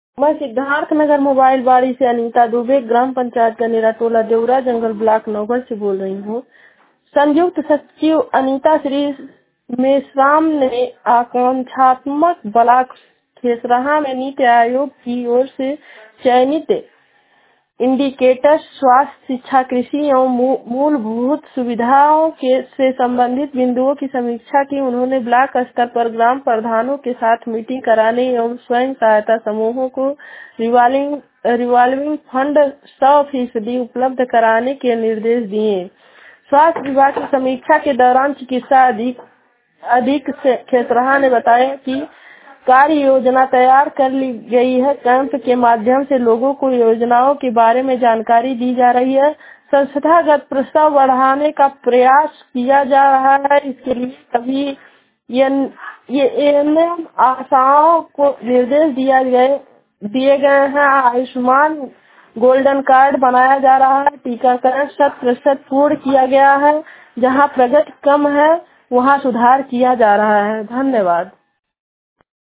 मैं सिद्धार्थ नगर मोबाइल बाड़ी से अनीता दुबे, ग्राम पंचायत गनेरा टोला देवरा जंगल ब्लॉक नौगढ़ से बोल रही हूँ। संयुक्त सचिव अनीता श्री मेश्राम ने आकांक्षात्मक ब्लॉक खेसराहा में नीति आयोग की ओर से चयनित इंडिकेटर स्वास्थ्य, शिक्षा, कृषि एवं मूलभूत सुविधाओं से संबंधित बिंदुओं की समीक्षा की। उन्होंने ब्लॉक स्तर पर ग्राम प्रधानों के साथ मीटिंग कराने एवं स्वयं सहायता समूहों को रिवॉल्विंग फंड 100% उपलब्ध कराने के निर्देश दिए। स्वास्थ्य विभाग की समीक्षा के दौरान चिकित्सा अधीक्षक खेसराहा ने बताया कि कार्य योजना तैयार कर ली गई है। कैंप के माध्यम से लोगों को योजनाओं के बारे में जानकारी दी जा रही है। संस्थागत प्रस्ताव बढ़ाने का प्रयास किया जा रहा है। इसके लिए सभी ये एएनएम आशाओं को निर्देश दिए गए हैं। आयुष्मान गोल्डन कार्ड बनाया जा रहा है। टीकाकरण 100% पूर्ण किया गया है। जहां प्रगति कम है वहां सुधार किया जा रहा है। धन्यवाद।